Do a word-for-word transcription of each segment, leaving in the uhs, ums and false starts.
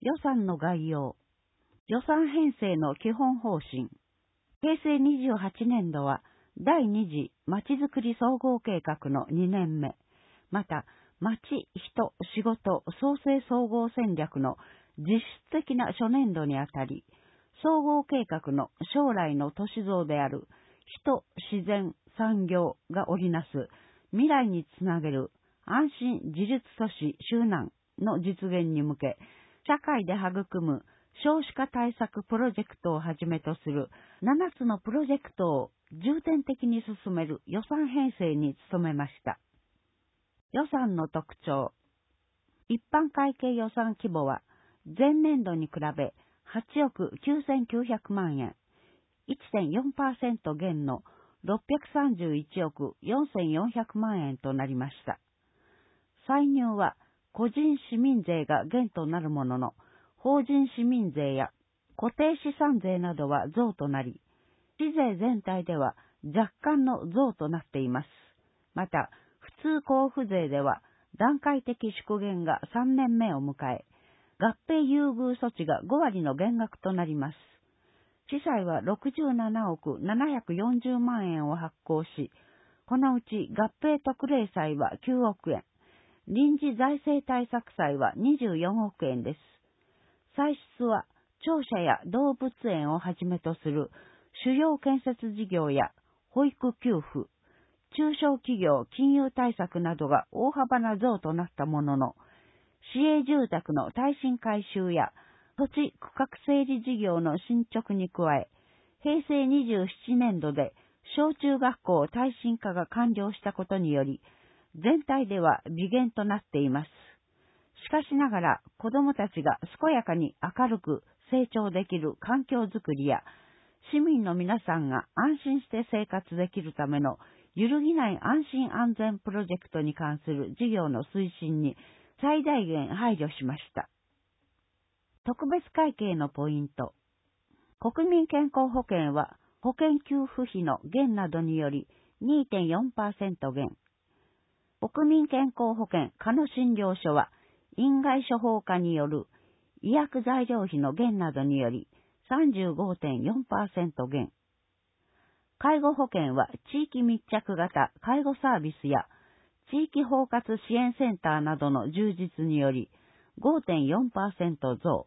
予算の概要。予算編成の基本方針。平成にじゅうはちねんどは第二次まちづくり総合計画のにねんめ、また、町、人、仕事、創生総合戦略の実質的な初年度にあたり、総合計画の将来の都市像である人、自然、産業が織りなす未来につなげる安心自立都市周南の実現に向け、社会で育む少子化対策プロジェクトをはじめとするななつのプロジェクトを重点的に進める予算編成に努めました。予算の特徴。一般会計予算規模は前年度に比べはちおくきゅうせんきゅうひゃくまんえん、いってんよんパーセント 減のろっぴゃくさんじゅういちおくよんせんよんひゃくまんえんとなりました。歳入は個人市民税が減となるものの、法人市民税や固定資産税などは増となり、市税全体では若干の増となっています。また、普通交付税では段階的縮減がさんねんめを迎え、合併優遇措置がごわりの減額となります。地債はろくじゅうななおくななひゃくよんじゅうまんえんを発行し、このうち合併特例債はきゅうおくえん、臨時財政対策債はにじゅうよんおくえんです。歳出は庁舎や動物園をはじめとする主要建設事業や保育給付、中小企業金融対策などが大幅な増となったものの、市営住宅の耐震改修や土地区画整理事業の進捗に加え、平成にじゅうななねんどで小中学校耐震化が完了したことにより、全体では微減となっています。しかしながら子どもたちが健やかに明るく成長できる環境づくりや、市民の皆さんが安心して生活できるための揺るぎない安心安全プロジェクトに関する事業の推進に最大限配慮しました。特別会計のポイント。国民健康保険は保険給付費の減などにより にてんよんパーセント 減。国民健康保険加野診療所は院外処方化による医薬材料費の減などにより さんじゅうごてんよんパーセント 減。介護保険は地域密着型介護サービスや地域包括支援センターなどの充実により ごてんよんパーセント 増。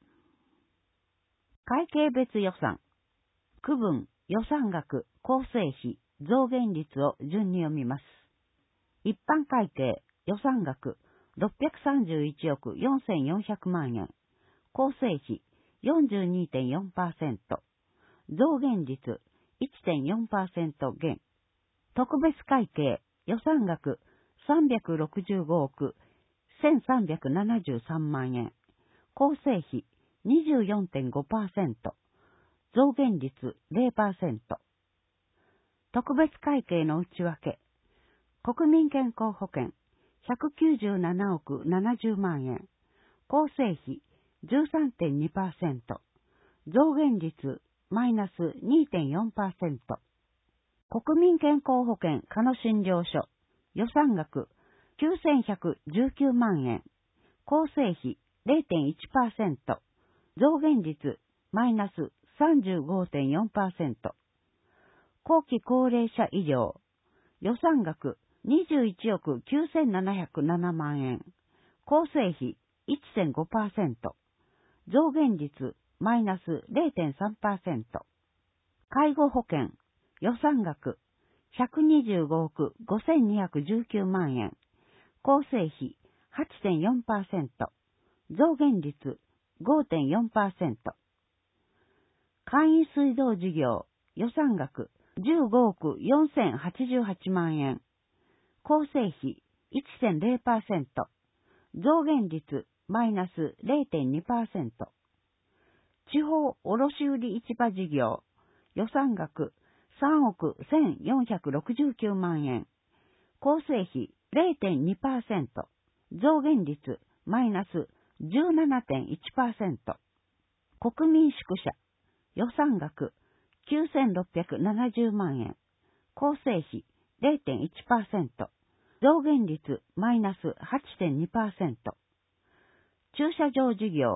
会計別予算。区分、予算額、構成費、増減率を順に読みます。一般会計、予算額、ろっぴゃくさんじゅういちおくよんせんよんひゃくまんえん。構成費、よんじゅうにてんよんパーセント。増減率、いってんよんパーセント 減。特別会計、予算額、さんびゃくろくじゅうごおくせんさんびゃくななじゅうさんまんえん。構成費、にじゅうよんてんごパーセント。増減率 ゼロパーセント。特別会計の内訳。国民健康保険、ひゃくきゅうじゅうななおくななじゅうまんえん。構成費、じゅうさんてんにパーセント。増減率、マイナス にてんよんパーセント。国民健康保険加野診療所、予算額、きゅうせんひゃくじゅうきゅうまんえん。構成費、ゼロてんいちパーセント。増減率、マイナス さんじゅうごてんよんパーセント。後期高齢者医療、予算額、にじゅういちおくきゅうせんななひゃくななまんえん。構成費 いってんごパーセント。増減率マイナス ゼロてんさんパーセント。介護保険予算額ひゃくにじゅうごおくごせんにひゃくじゅうきゅうまんえん。構成費 はちてんよんパーセント。増減率 ごてんよんパーセント。簡易水道事業予算額じゅうごおくよんせんはちじゅうはちまんえん。構成費 いってんゼロパーセント。増減率マイナス ゼロてんにパーセント。地方卸売市場事業予算額さんおくせんよんひゃくろくじゅうきゅうまんえん。構成費 ゼロてんにパーセント。増減率マイナス じゅうななてんいちパーセント。国民宿舎予算額きゅうせんろっぴゃくななじゅうまんえん。構成費 ゼロてんいちパーセント。増減率マイナス はちてんにパーセント。駐車場事業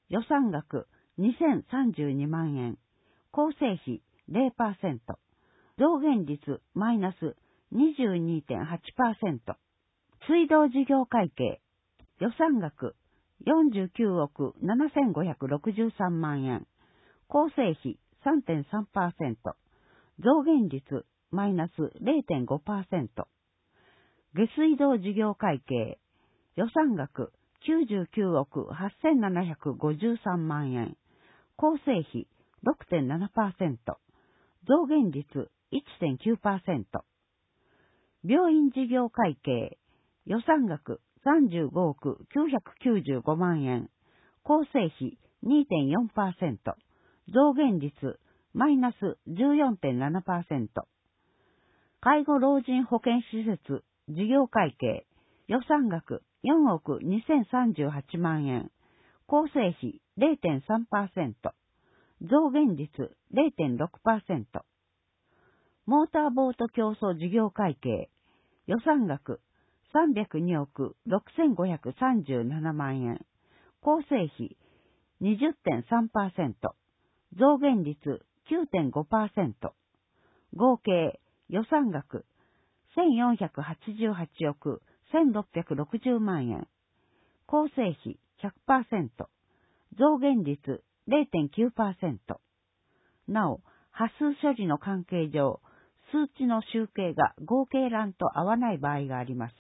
予算額にせんさんじゅうにまんえん。構成費 ゼロパーセント。増減率マイナス にじゅうにてんはちパーセント。水道事業会計。予算額よんじゅうきゅうおくななせんごひゃくろくじゅうさんまんえん。構成費 さんてんさんパーセント。増減率マイナス ゼロてんごパーセント。下水道事業会計。予算額きゅうじゅうきゅうおくはっせんななひゃくごじゅうさんまんえん。構成費 ろくてんななパーセント。増減率 いってんきゅうパーセント。病院事業会計。予算額さんじゅうごおくきゅうひゃくきゅうじゅうごまんえん。構成費 にてんよんパーセント。増減率マイナス じゅうよんてんななパーセント。介護老人保健施設事業会計。予算額よんおくにせんさんじゅうはちまんえん。構成費 ゼロてんさんパーセント。増減率 ゼロてんろくパーセント。モーターボート競争事業会計。予算額さんびゃくにおくろくせんごひゃくさんじゅうななまんえん。構成費 にじゅってんさんパーセント。増減率 きゅうてんごパーセント。合計予算額せんよんひゃくはちじゅうはちおくせんろっぴゃくろくじゅうまんえん。構成費 ひゃくパーセント。増減率 ゼロてんきゅうパーセント。なお、波数処理の関係上、数値の集計が合計欄と合わない場合があります。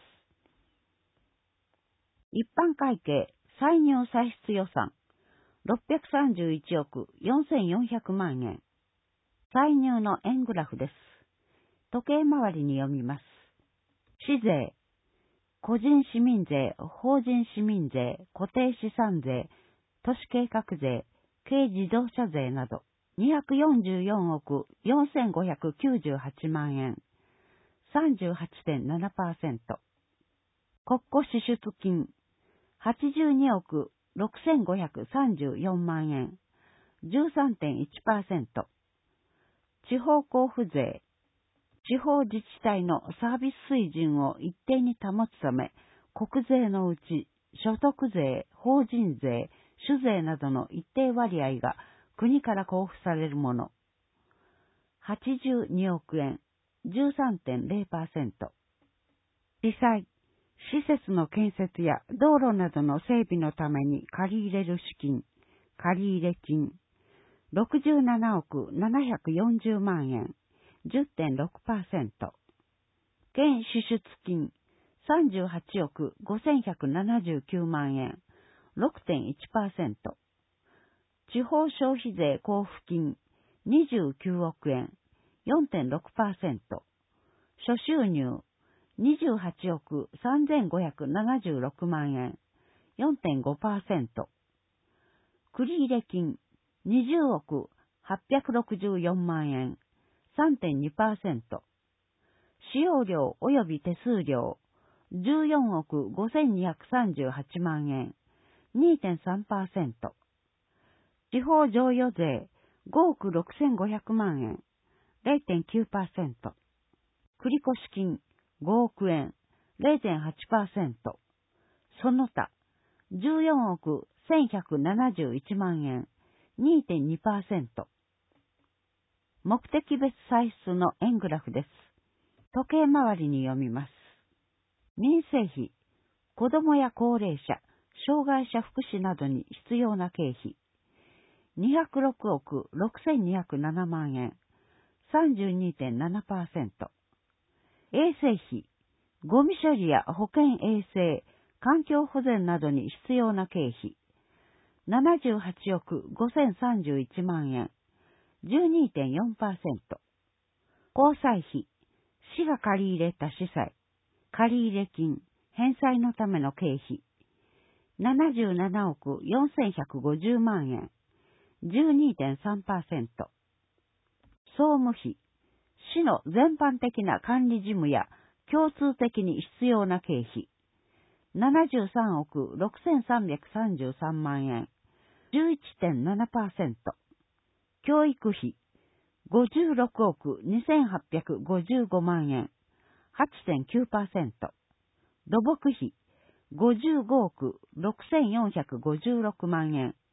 一般会計歳入歳出予算ろっぴゃくさんじゅういちおくよんせんよんひゃくまんえん。歳入の円グラフです。時計回りに読みます。市税、個人市民税、法人市民税、固定資産税、都市計画税、軽自動車税などにひゃくよんじゅうよんおくよんせんごひゃくきゅうじゅうはちまんえん、さんじゅうはちてんななパーセント。国庫支出金、はちじゅうにおくろくせんごひゃくさんじゅうよんまんえん、じゅうさんてんいちパーセント。地方交付税、地方自治体のサービス水準を一定に保つため、国税のうち所得税、法人税、酒税などの一定割合が国から交付されるもの。はちじゅうにおくえん、じゅうさんてんゼロパーセント。理債、施設の建設や道路などの整備のために借り入れる資金、借入金、ろくじゅうななおくななひゃくよんじゅうまんえん、じゅってんろくパーセント。現支出金、さんじゅうはちおくごせんひゃくななじゅうきゅうまんえん、ろくてんいちパーセント。地方消費税交付金、にじゅうきゅうおくえん、よんてんろくパーセント。諸収入、にじゅうはちおくさんぜんごひゃくななじゅうろくまんえん、よんてんごパーセント。繰入金、にじゅうおくはっぴゃくろくじゅうよんまんえん、さんてんにパーセント。使用料及び手数料、じゅうよんおくごせんにひゃくさんじゅうはちまんえん、にてんさんパーセント。地方譲与税、ごおくろくせんごひゃくまんえん、ゼロてんきゅうパーセント。繰越金、ごおくえん、ゼロてんはちパーセント。その他、じゅうよんおくせんひゃくななじゅういちまんえん、にてんにパーセント。目的別歳出の円グラフです。時計回りに読みます。民生費、子どもや高齢者、障害者福祉などに必要な経費、にひゃくろくおくろくせんにひゃくななまんえん、さんじゅうにてんななパーセント。衛生費、ゴミ処理や保健衛生、環境保全などに必要な経費、ななじゅうはちおくごせんさんじゅういちまんえん、じゅうにてんよんパーセント。交際費、市が借り入れた資産、借入金、返済のための経費、ななじゅうななおくよんせんひゃくごじゅうまんえん、じゅうにてんさんパーセント。総務費、市の全般的な管理事務や共通的に必要な経費、ななじゅうさんおくろくせんさんびゃくさんじゅうさんまんえん、じゅういちてんななパーセント。教育費、ごじゅうろくおくにせんはっぴゃくごじゅうごまんえん、はちてんきゅうパーセント。土木費、ごじゅうごおくろくせんよんひゃくごじゅうろくまんえん、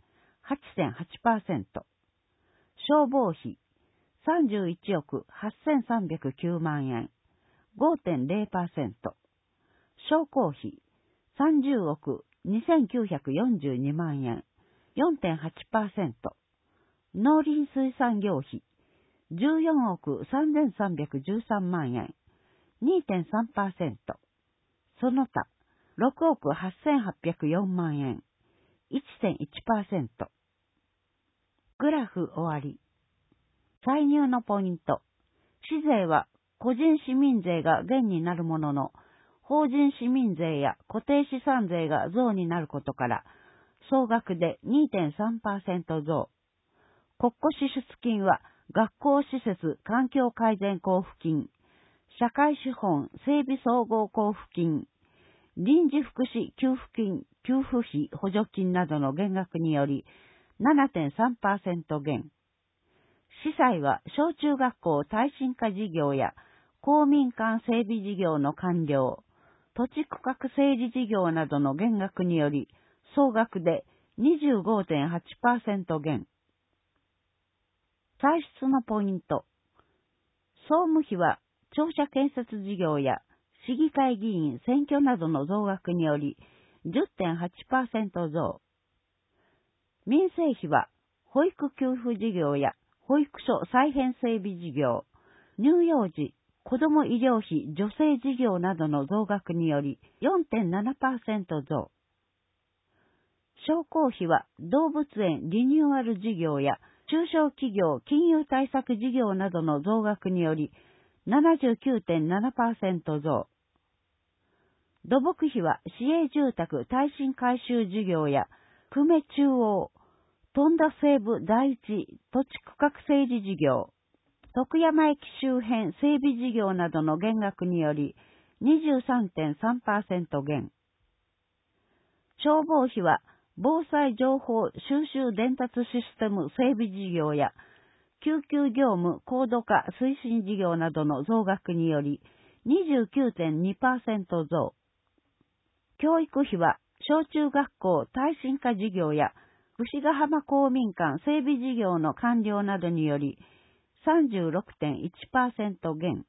はちてんはちパーセント。消防費さんじゅういちおくはっせんさんびゃくきゅうまんえん、ごてんぜろパーセント。商工費さんじゅうおくにせんきゅうひゃくよんじゅうにまんえん、よんてんはちパーセント。農林水産業費じゅうよんおくさんぜんさんびゃくじゅうさんまんえん、にてんさんパーセント。その他、ろくおくはっせんはっぴゃくよんまんえん、いってんいちパーセント。グラフ終わり。歳入のポイント。市税は個人市民税が減になるものの、法人市民税や固定資産税が増になることから、総額で にてんさんパーセント 増。国庫支出金は学校施設環境改善交付金、社会資本整備総合交付金、臨時福祉給付金、給付費補助金などの減額により ななてんさんパーセント 減。司祭は小中学校耐震化事業や公民館整備事業の完了、土地区画整理事業などの減額により総額で にじゅうごてんはちパーセント 減。歳出のポイント。総務費は庁舎建設事業や市議会議員選挙などの増額により じゅってんはちパーセント 増。民生費は保育給付事業や保育所再編整備事業、乳幼児、子ども医療費助成事業などの増額により よんてんななパーセント 増。商工費は動物園リニューアル事業や中小企業金融対策事業などの増額により ななじゅうきゅうてんななパーセント 増。土木費は市営住宅耐震改修事業や久米中央、富田西部第一土地区画整理事業、徳山駅周辺整備事業などの減額により にじゅうさんてんさんパーセント 減。消防費は防災情報収集伝達システム整備事業や救急業務高度化推進事業などの増額により にじゅうきゅうてんにパーセント 増。教育費は小中学校耐震化事業や牛ヶ浜公民館整備事業の完了などにより さんじゅうろくてんいちパーセント 減。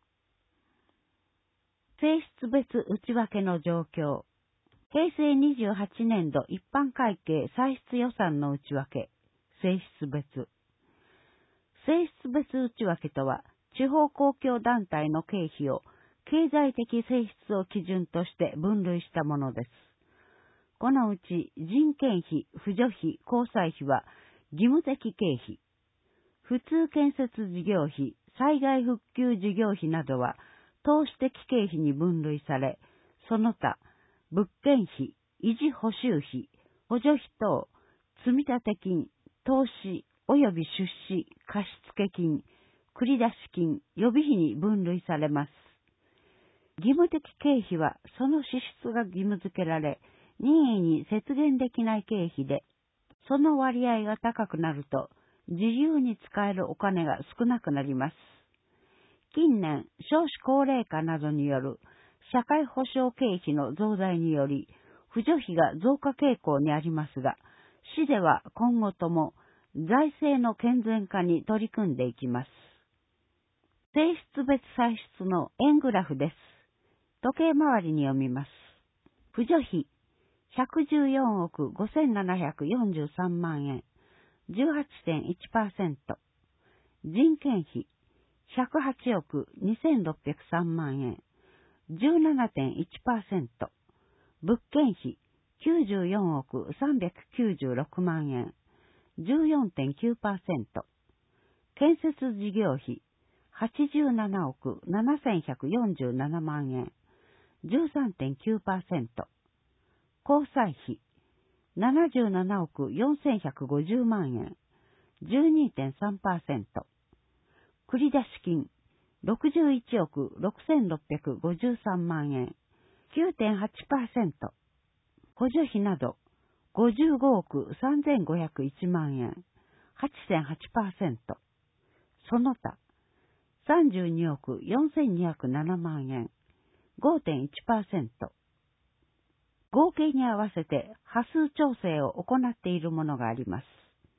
性質別内訳の状況。平成にじゅうはちねん度一般会計歳出予算の内訳。性質別。性質別内訳とは、地方公共団体の経費を経済的性質を基準として分類したものです。このうち人件費、扶助費、交際費は義務的経費。普通建設事業費、災害復旧事業費などは投資的経費に分類され、その他、物件費、維持補修費、補助費等、積立金、投資及び出資、貸付金、繰出金、予備費に分類されます。義務的経費はその支出が義務付けられ、任意に節減できない経費で、その割合が高くなると、自由に使えるお金が少なくなります。近年、少子高齢化などによる社会保障経費の増大により、扶助費が増加傾向にありますが、市では今後とも財政の健全化に取り組んでいきます。性質別歳出の円グラフです。時計回りに読みます。扶助費ひゃくじゅうよんおくごせんななひゃくよんじゅうさんまんえん、じゅうはちてんいちパーセント。人件費ひゃくはちおくにせんろっぴゃくさんまんえん、じゅうななてんいちパーセント。物件費きゅうじゅうよんおくさんびゃくきゅうじゅうろくまんえん、じゅうよんてんきゅうパーセント。建設事業費はちじゅうななおくななせんひゃくよんじゅうななまんえん、じゅうさんてんきゅうパーセント。交際費ななじゅうななおくよんせんひゃくごじゅうまんえん、じゅうにてんさんパーセント。繰出金ろくじゅういちおくろくせんろっぴゃくごじゅうさんまんえん、きゅうてんはちパーセント。補助費などごじゅうごおくさんぜんごひゃくいちまんえん、はちてんはちパーセント。その他さんじゅうにおくよんせんにひゃくななまんえん、ごてんいちパーセント。合計に合わせて波数調整を行っているものがあります。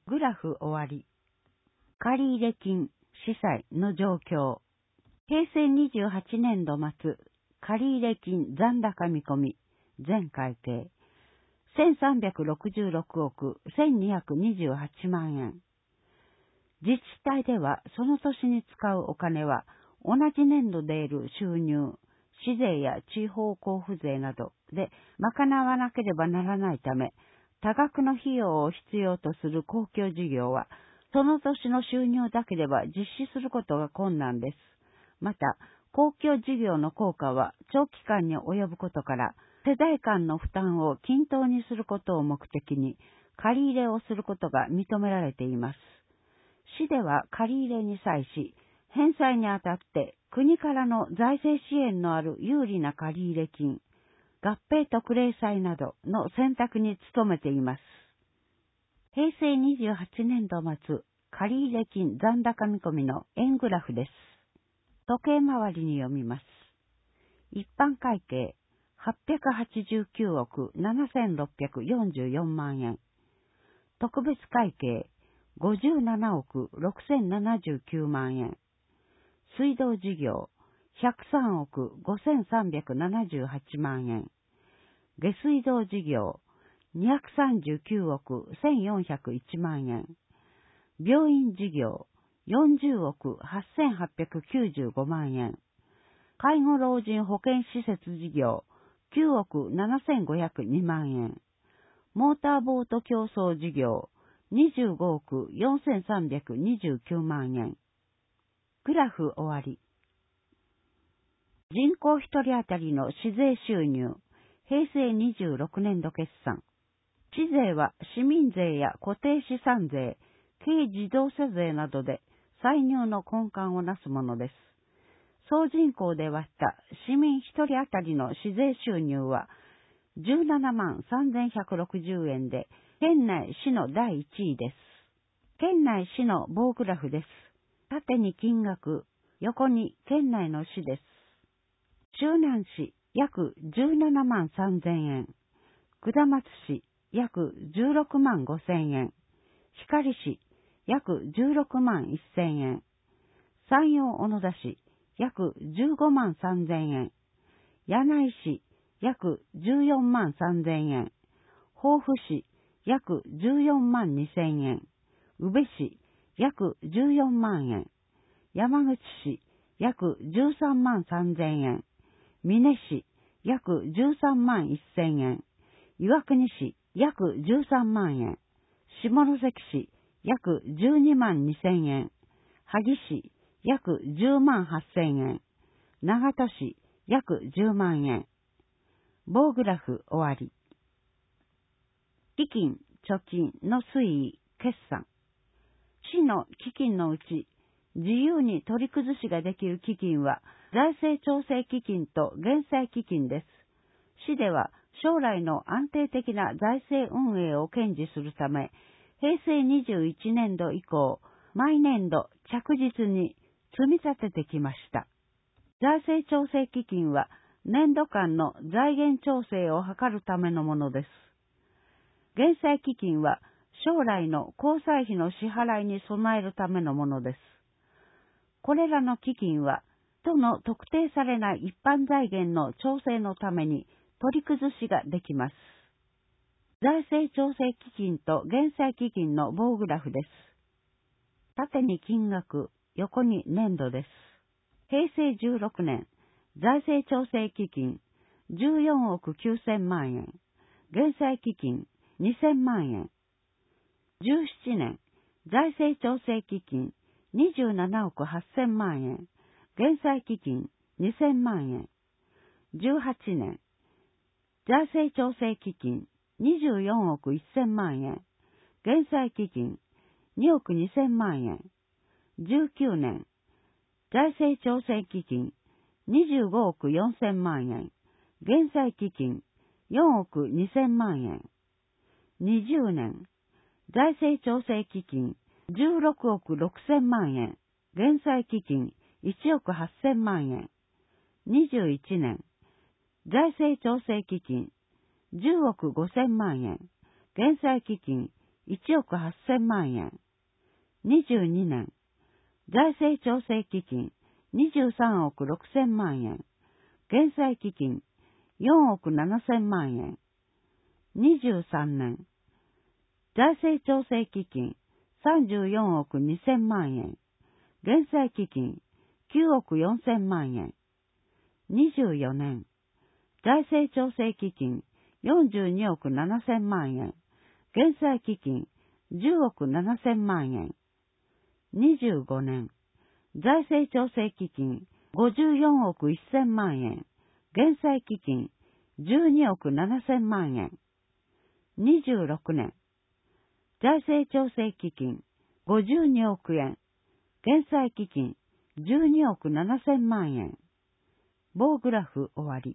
グラフ終わり。借入金、司債の状況。へいせいにじゅうはちねんど末、借入金残高見込み、全会計。せんさんびゃくろくじゅうろくおくせんにひゃくにじゅうはちまんえん。自治体ではその年に使うお金は同じ年度で得る収入、市税や地方交付税などで賄わなければならないため、多額の費用を必要とする公共事業は、その年の収入だけでは実施することが困難です。また、公共事業の効果は長期間に及ぶことから、世代間の負担を均等にすることを目的に、借り入れをすることが認められています。市では借り入れに際し、返済にあたって国からの財政支援のある有利な借入金、合併特例債などの選択に努めています。へいせいにじゅうはちねんど末、借入金残高見込みの円グラフです。時計回りに読みます。一般会計はっぴゃくはちじゅうきゅうおくななせんろっぴゃくよんじゅうよんまんえん。特別会計ごじゅうななおくろくせんななじゅうきゅうまんえん。水道事業ひゃくさんおくごせんさんびゃくななじゅうはちまんえん。下水道事業にひゃくさんじゅうきゅうおくせんよんひゃくいちまんえん。病院事業よんじゅうおくはっせんはっぴゃくきゅうじゅうごまんえん。介護老人保健施設事業きゅうおくななせんごひゃくにまんえん。モーターボート競争事業にじゅうごおくよんせんさんびゃくにじゅうきゅうまんえん。グラフ終わり。人口一人当たりの市税収入、へいせいにじゅうろくねんど決算。市税は市民税や固定資産税、軽自動車税などで歳入の根幹をなすものです。総人口で割った市民一人当たりの市税収入はじゅうななまんさんぜんひゃくろくじゅうえんで、県内市のだいいちいです。県内市の棒グラフです。縦に金額、横に県内の市です。周南市約じゅうななまんさんぜんえん、下松市約じゅうろくまんごせんえん、光市約じゅうろくまんせんえん、山陽小野田市約じゅうごまんさんぜんえん、柳井市約じゅうよんまんさんぜんえん、防府市約じゅうよんまんにせんえん、宇部市約じゅうよんまんえん、山口市約じゅうさんまんさんぜんえん、美祢市約じゅうさんまんせんえん、岩国市約じゅうさんまんえん、下関市約じゅうにまんにせんえん、萩市約じゅうまんはっせんえん、長門市約じゅうまんえん。棒グラフ終わり。基金、貯金の推移、決算。市の基金のうち、自由に取り崩しができる基金は、財政調整基金と減債基金です。市では、将来の安定的な財政運営を堅持するため、へいせいにじゅういちねんど以降、毎年度着実に積み立ててきました。財政調整基金は、年度間の財源調整を図るためのものです。減債基金は将来の交際費の支払いに備えるためのものです。これらの基金は、都の特定されない一般財源の調整のために取り崩しができます。財政調整基金と減債基金の棒グラフです。縦に金額、横に年度です。へいせいじゅうろくねん、財政調整基金じゅうよんおくきゅうせんまんえん、減債基金にせんまんえん。じゅうななねん、財政調整基金にじゅうななおくはっせんまんえん、減債基金にせんまんえん。じゅうはちねん、財政調整基金にじゅうよんおくせんまんえん、減債基金におくにせんまんえん。じゅうきゅうねん、財政調整基金にじゅうごおくよんせんまんえん、減債基金よんおくにせんまんえん。にじゅうねん、財政調整基金じゅうろくおくろくせんまんえん、減債基金いちおくはっせんまんえん。にじゅういちねん、財政調整基金じゅうおくごせんまんえん、減債基金いちおくはっせんまんえん。にじゅうにねん、財政調整基金にじゅうさんおくろくせんまんえん。減債基金よんおくななせんまんえん。にじゅうさんねん、財政調整基金さんじゅうよんおくにせんまんえん。減債基金きゅうおくよんせんまんえん。にじゅうよねん、財政調整基金よんじゅうにおくななせんまんえん。減債基金じゅうおくななせんまんえん。にじゅうごねん、財政調整基金ごじゅうよんおくせんまんえん。減債基金じゅうにおくななせんまんえん。にじゅうろくねん、財政調整基金ごじゅうにおくえん。減債基金じゅうにおくななせんまんえん。棒グラフ終わり。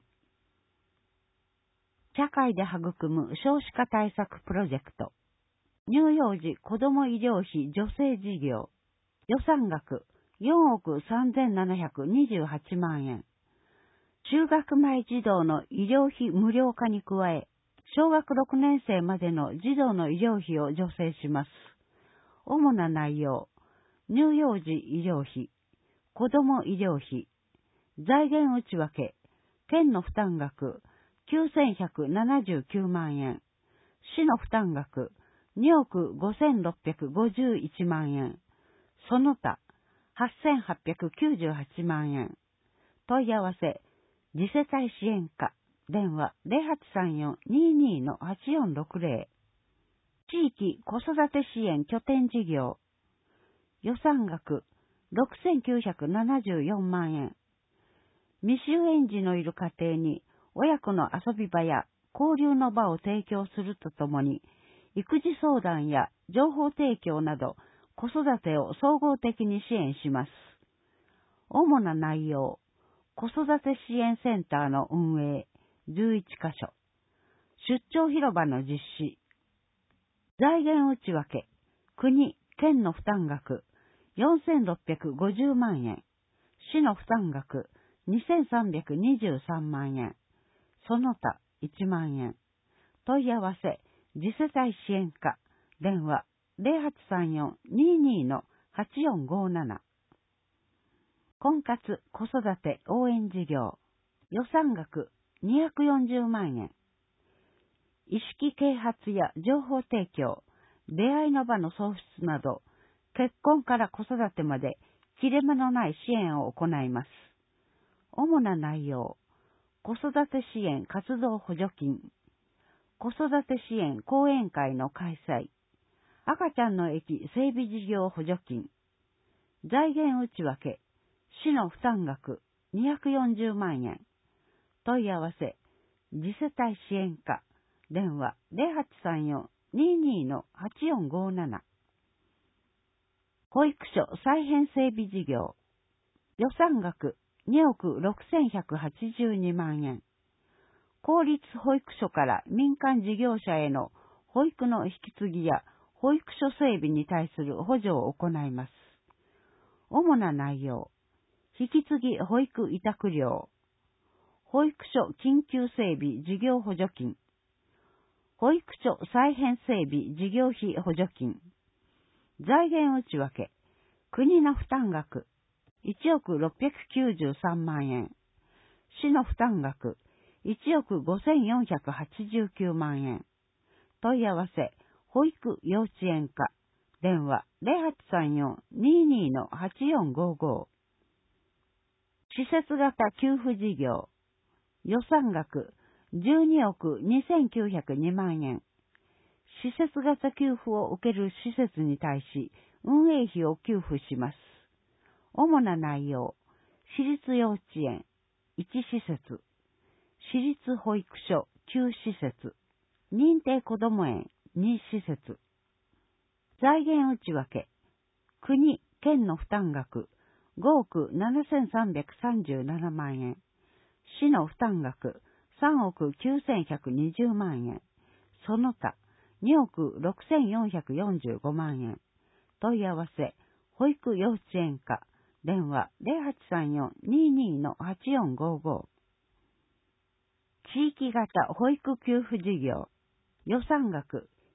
社会で育む少子化対策プロジェクト。乳幼児子ども医療費助成事業。予算額よんおくさんぜんななひゃくにじゅうはちまんえん。中学前児童の医療費無料化に加え、小学ろくねん生までの児童の医療費を助成します。主な内容、乳幼児医療費、子ども医療費、財源内訳、県の負担額きゅうせんひゃくななじゅうきゅうまんえん、市の負担額におくごせんろっぴゃくごじゅういちまんえん、その他はっせんはっぴゃくきゅうじゅうはちまんえん。問い合わせ、次世帯支援課、電話 ゼロはちさんよん にーにー はちよんろくゼロ。地域子育て支援拠点事業。予算額ろくせんきゅうひゃくななじゅうよんまんえん。未就園児のいる家庭に親子の遊び場や交流の場を提供するとともに、育児相談や情報提供など子育てを総合的に支援します。主な内容、子育て支援センターの運営じゅういちかしょ、出張広場の実施、財源内訳、国、県の負担額よんせんろっぴゃくごじゅうまんえん、市の負担額にせんさんびゃくにじゅうさんまんえん、その他いちまんえん。問い合わせ、次世帯支援課、電話ゼロはちさんよん にーにー はちよんごなな。婚活子育て応援事業。予算額にひゃくよんじゅうまんえん。意識啓発や情報提供、出会いの場の創出など、結婚から子育てまで切れ目のない支援を行います。主な内容、子育て支援活動補助金、子育て支援講演会の開催、赤ちゃんの駅整備事業補助金、財源内訳、市の負担額にひゃくよんじゅうまんえん。問い合わせ、次世帯支援課、電話ゼロはちさんよん にーにー はちよんごなな。保育所再編整備事業。予算額におくろくせんひゃくはちじゅうにまんえん。公立保育所から民間事業者への保育の引き継ぎや保育所整備に対する補助を行います。主な内容、引き継ぎ保育委託料、保育所緊急整備事業補助金、保育所再編整備事業費補助金、財源内訳、国の負担額いちおくろっぴゃくきゅうじゅうさんまんえん、市の負担額いちおくごせんよんひゃくはちじゅうきゅうまんえん。問い合わせ、保育幼稚園課、電話ゼロはちさんよん にーにー はちよんごご。施設型給付事業。予算額じゅうにおくにせんきゅうひゃくにまんえん。施設型給付を受ける施設に対し、運営費を給付します。主な内容、私立幼稚園いち施設、私立保育所きゅう施設、認定こども園に施設。財源内訳、国、県の負担額ごおくななせんさんびゃくさんじゅうななまんえん、市の負担額さんおくきゅうせんひゃくにじゅうまんえん、その他におくろくせんよんひゃくよんじゅうごまんえん。問い合わせ、保育幼稚園課、電話ゼロはちさんよん にーにー はちよんごご。地域型保育給付事業。予算額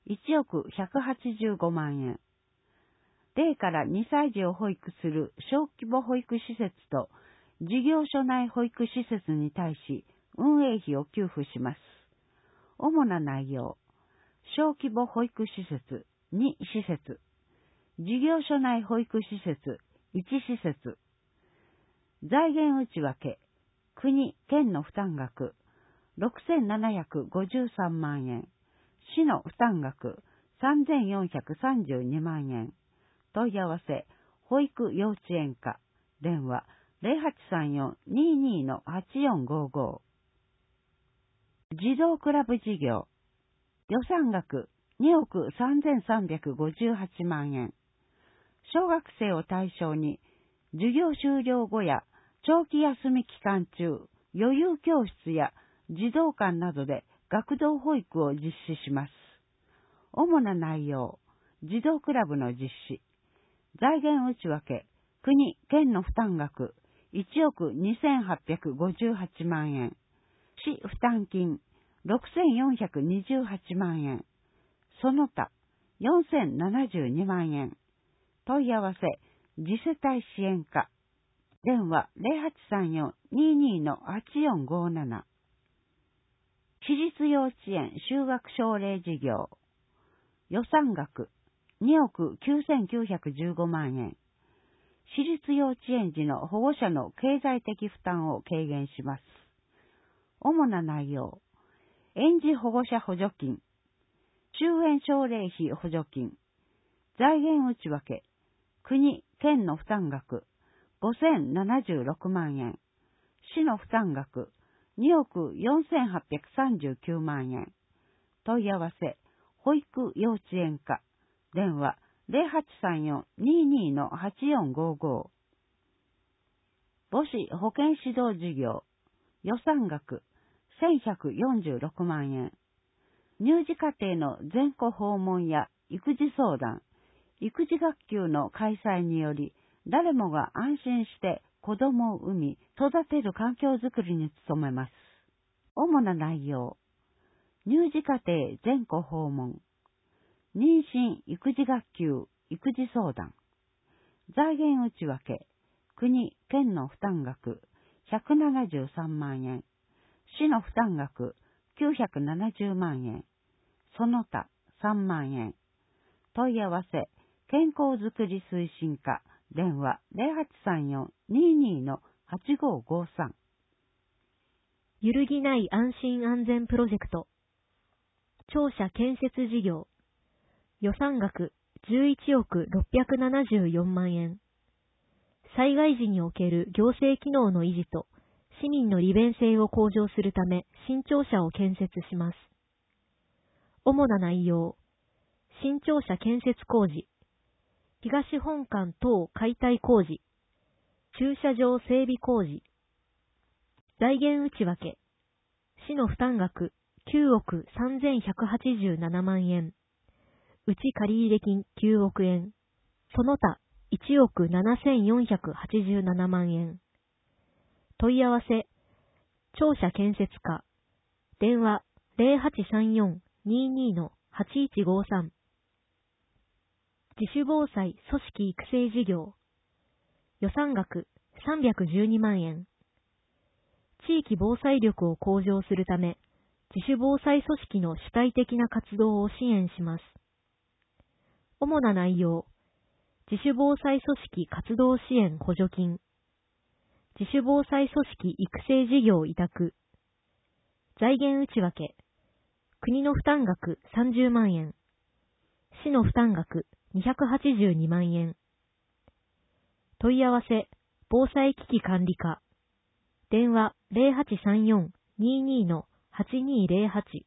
いちおくひゃくはちじゅうごまんえん。ゼロからにさい児を保育する小規模保育施設と事業所内保育施設に対し運営費を給付します。主な内容。小規模保育施設に施設。事業所内保育施設いち施設。財源内訳。国・県の負担額。ろくせんななひゃくごじゅうさんまんえん。市の負担額。さんぜんよんひゃくさんじゅうにまんえん。問い合わせ、保育幼稚園課、電話ゼロはちさんよん にーにー のはちよんごご。児童クラブ事業、予算額におくさんぜんさんびゃくごじゅうはちまんえん。小学生を対象に、授業終了後や長期休み期間中、余裕教室や児童館などで学童保育を実施します。主な内容、児童クラブの実施。財源内訳、国・県の負担額、いちおくにせんはっぴゃくごじゅうはちまんえん。市負担金、ろくせんよんひゃくにじゅうはちまんえん。その他、よんせんななじゅうにまんえん。問い合わせ、次世帯支援課。電話ゼロはちさんよん にーにー のはちよんごなな。私立幼稚園就学奨励事業。予算額、におくきゅうせんきゅうひゃくじゅうごまんえん。私立幼稚園児の保護者の経済的負担を軽減します。主な内容、園児保護者補助金、終園奨励費補助金、財源内訳、国・県の負担額、ごせんななじゅうろくまんえん。市の負担額、におくよんせんはっぴゃくさんじゅうきゅうまんえん。問い合わせ、保育幼稚園課。電話ゼロはちさんよん にーにー のはちよんごご。母子保健指導事業。予算額せんひゃくよんじゅうろくまんえん。乳児家庭の全戸訪問や育児相談、育児学級の開催により、誰もが安心して子供を産み、育てる環境づくりに努めます。主な内容。乳児家庭全戸訪問。妊娠育児学級育児相談。財源内訳。国・県の負担額ひゃくななじゅうさんまんえん。市の負担額きゅうひゃくななじゅうまんえん。その他さんまんえん。問い合わせ、健康づくり推進課。電話ゼロはちさんよん にーにー のはちごごさん。 揺るぎない安心安全プロジェクト。庁舎建設事業。予算額じゅういちおくろっぴゃくななじゅうよんまんえん。災害時における行政機能の維持と市民の利便性を向上するため新庁舎を建設します。主な内容。新庁舎建設工事。東本館等解体工事。駐車場整備工事。財源内訳。市の負担額きゅうおくさんぜんひゃくはちじゅうななまんえん。うち借入金きゅうおくえん。その他いちおくななせんよんひゃくはちじゅうななまんえん。問い合わせ、庁舎建設課。電話ゼロはちさんよん にーにー のはちいちごさん。自主防災組織育成事業。予算額さんびゃくじゅうにまんえん。地域防災力を向上するため、自主防災組織の主体的な活動を支援します。主な内容。自主防災組織活動支援補助金。自主防災組織育成事業委託。財源内訳。国の負担額さんじゅうまんえん。市の負担額にひゃくはちじゅうにまんえん。問い合わせ、防災危機管理課。電話ゼロはちさんよん にーにー のはちにーゼロはち。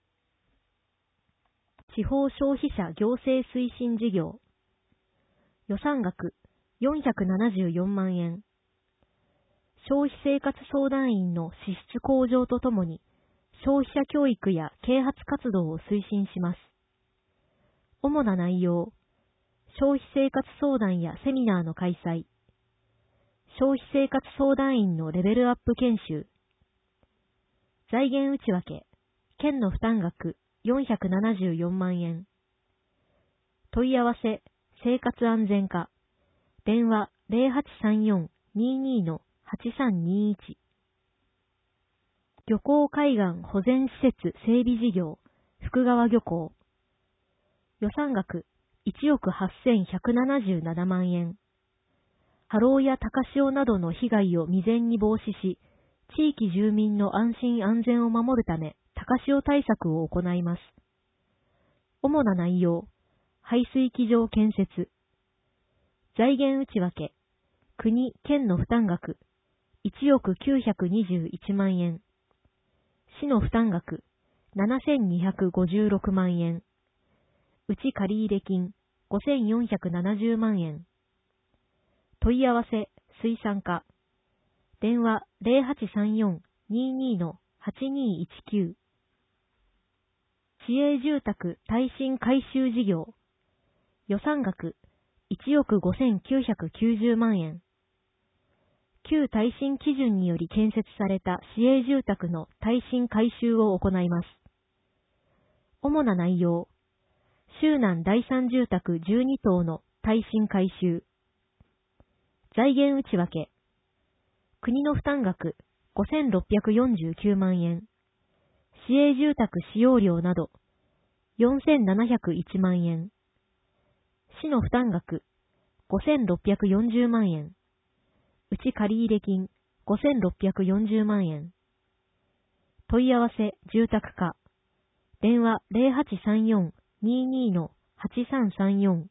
地方消費者行政推進事業。予算額よんひゃくななじゅうよんまんえん。消費生活相談員の資質向上とともに、消費者教育や啓発活動を推進します。主な内容。消費生活相談やセミナーの開催。消費生活相談員のレベルアップ研修。財源内訳。県の負担額よんひゃくななじゅうよんまんえん。 問い合わせ、生活安全課。電話 ゼロはちさんよん にーにー はちさんにーいち。漁港海岸保全施設整備事業、福川漁港。予算額いちおくはっせんひゃくななじゅうななまんえん。波浪や高潮などの被害を未然に防止し、地域住民の安心安全を守るため、高潮対策を行います。主な内容、排水機場建設。財源内訳、国・県の負担額、いちおくきゅうひゃくにじゅういちまんえん。市の負担額、ななせんにひゃくごじゅうろくまんえん。内借入金、ごせんよんひゃくななじゅうまんえん。問い合わせ、水産課。電話 ゼロはちさんよん にーにー はちにーいちきゅう。市営住宅耐震改修事業。予算額いちおくごせんきゅうひゃくきゅうじゅうまんえん。旧耐震基準により建設された市営住宅の耐震改修を行います。主な内容、周南第三住宅じゅうにとうの耐震改修。財源内訳。国の負担額ごせんろっぴゃくよんじゅうきゅうまんえん。市営住宅使用料などよんせんななひゃくいちまんえん。市の負担額ごせんろっぴゃくよんじゅうまんえん。内借入金ごせんろっぴゃくよんじゅうまんえん。問い合わせ住宅課。電話 ゼロはちさんよん にーにー はちさんさんよん。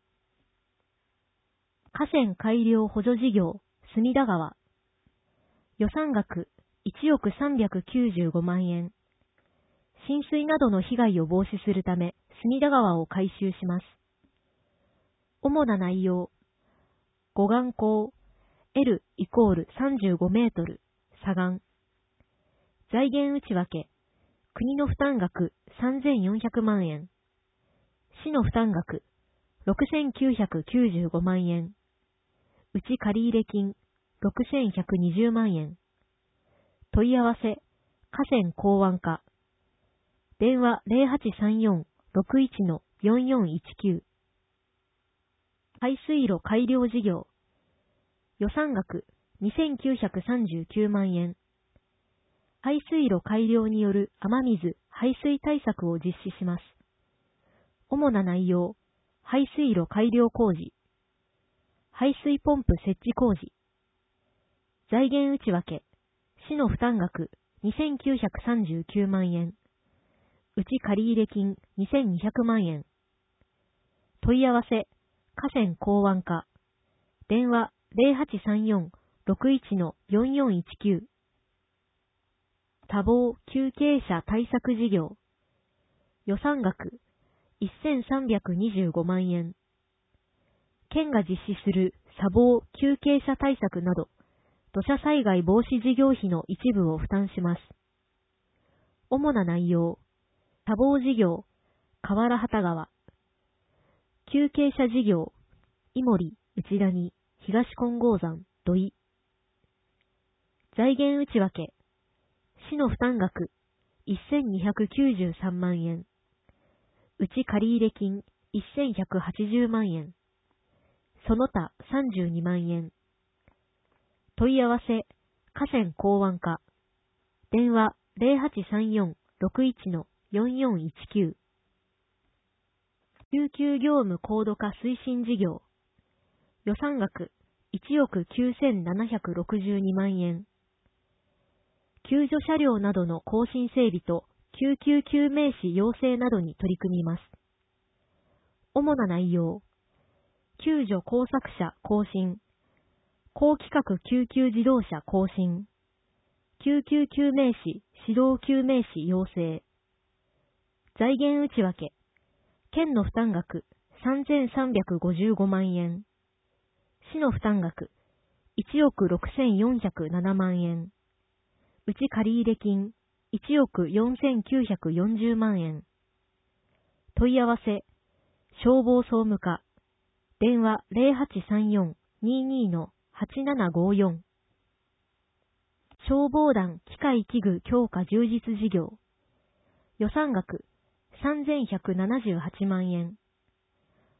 河川改良補助事業、隅田川。予算額いちおくさんびゃくきゅうじゅうごまんえん。浸水などの被害を防止するため、隅田川を改修します。主な内容、護岸工、L イコールさんじゅうごメートル、左岸。財源内訳、国の負担額さんぜんよんひゃくまんえん。市の負担額ろくせんきゅうひゃくきゅうじゅうごまんえん。内借入金ろくせんひゃくにじゅうまんえん。問い合わせ、河川港湾課。電話 ゼロはちさんよん ろくいち よんよんいちきゅう。排水路改良事業。予算額にせんきゅうひゃくさんじゅうきゅうまんえん。排水路改良による雨水排水対策を実施します。主な内容、排水路改良工事。排水ポンプ設置工事。財源内訳、市の負担額にせんきゅうひゃくさんじゅうきゅうまんえん。内借入金にせんにひゃくまんえん。問い合わせ、河川港湾課。電話ゼロはちさんよん ろくいち よんよんいちきゅう。多忙急傾斜対策事業。予算額せんさんびゃくにじゅうごまんえん。県が実施する砂防急傾斜対策など、土砂災害防止事業費の一部を負担します。主な内容、砂防事業、河原畑川。急傾斜事業、井森、内谷、東金剛山、土井。財源内訳、市の負担額せんにひゃくきゅうじゅうさんまんえん。内借入金せんひゃくはちじゅうまんえん。その他さんじゅうにまんえん。問い合わせ、河川港湾課。電話ゼロはちさんよん ろくいち よんよんいちきゅう。救急業務高度化推進事業。予算額いちおくきゅうせんななひゃくろくじゅうにまんえん。救助車両などの更新整備と救急救命士養成などに取り組みます。主な内容、救助工作車更新、高規格救急自動車更新、救急救命士指導救命士養成。財源内訳、県の負担額さんぜんさんびゃくごじゅうごまんえん。市の負担額いちおくろくせんよんひゃくななまんえん。内借入金いちおくよんせんきゅうひゃくよんじゅうまんえん。問い合わせ、消防総務課。電話ゼロはちさんよん にーにー はちななごよん。消防団機械器具強化充実事業。予算額さんぜんひゃくななじゅうはちまんえん。